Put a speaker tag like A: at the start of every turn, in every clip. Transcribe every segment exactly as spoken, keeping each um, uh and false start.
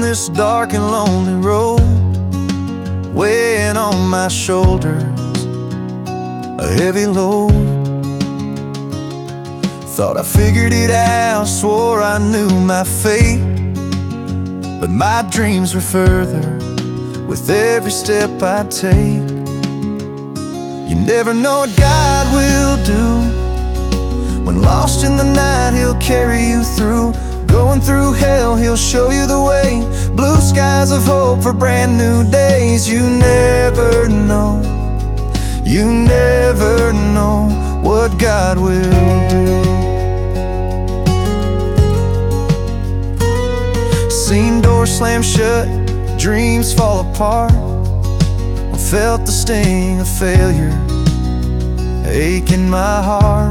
A: this dark and lonely road, weighing on my shoulders a heavy load. Thought I figured it out, swore I knew my fate, but my dreams were further with every step I take. You never know what God will do. When lost in the night, He'll carry you through. Going through hell, He'll show you the way. Blue skies of hope for brand new days. You never know, you never know what God will do. Seen doors slam shut, dreams fall apart. I felt the sting of failure ache in my heart.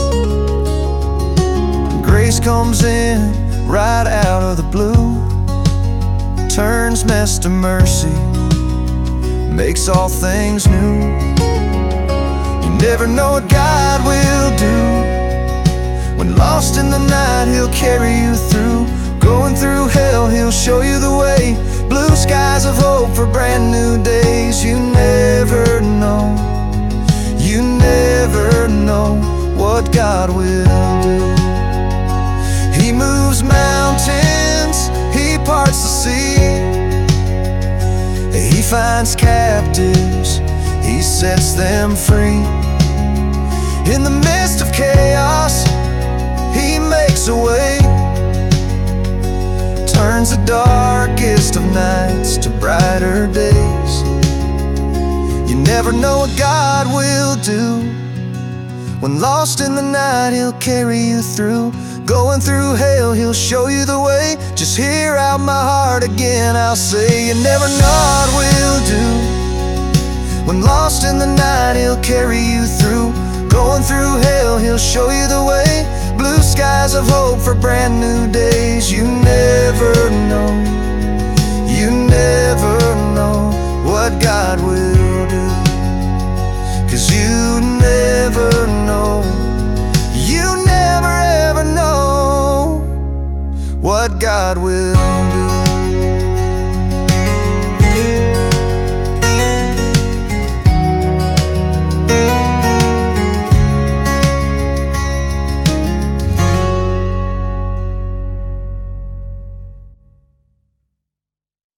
A: Grace comes in right out of the blue, turns mess to mercy, makes all things new. You never know what God will do. When lost in the night, He'll carry you through. Going through hell, He'll show you the way. Blue skies of hope for brand new days. You never know, you never know what God will do. He moves mountains, He parts the sea. He finds captives, He sets them free. In the midst of chaos, He makes a way, turns the darkest of nights to brighter days. You never know what God will do. When lost in the night, He'll carry you through. Going through hell, He'll show you the way. Just hear out my heart again, I'll say, you never know what will do. When lost in the night, He'll carry you through. Going through hell, He'll show you the way. Blue skies of hope for brand new days. You never know,